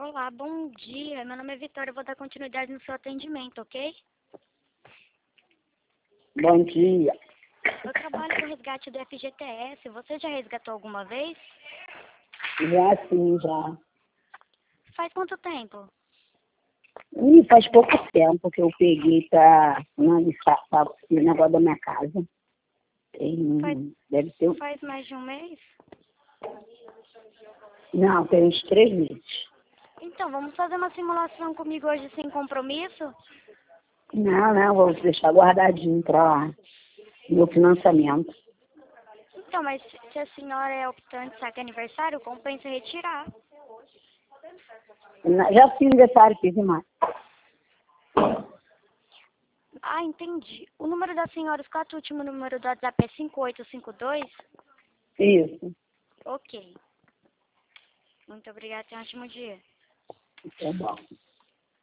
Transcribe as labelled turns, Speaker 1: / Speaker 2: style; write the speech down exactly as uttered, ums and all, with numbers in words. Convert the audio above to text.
Speaker 1: Olá, bom dia. Meu nome é Vitória. Eu vou dar continuidade no seu atendimento, ok?
Speaker 2: Bom dia.
Speaker 1: Eu trabalho com resgate do F G T S. Você já resgatou alguma vez?
Speaker 2: Já sim, já.
Speaker 1: Faz quanto tempo?
Speaker 2: E faz pouco tempo que eu peguei para o negócio da minha casa. Tem,
Speaker 1: Faz,
Speaker 2: deve ter. um-
Speaker 1: faz mais de um mês?
Speaker 2: Não, tem uns três meses.
Speaker 1: Então, vamos fazer uma simulação comigo hoje sem compromisso?
Speaker 2: Não, não, vou deixar guardadinho para meu financiamento.
Speaker 1: Então, mas se a senhora é optante, sabe que é aniversário, compensa retirar.
Speaker 2: Na- Já fiz aniversário, fiz em maio.
Speaker 1: Ah, entendi. O número da senhora, os quatro últimos números do WhatsApp é cinco oito cinco dois?
Speaker 2: Isso.
Speaker 1: Ok. Muito obrigada. Tenha um ótimo dia.
Speaker 2: Tá bom.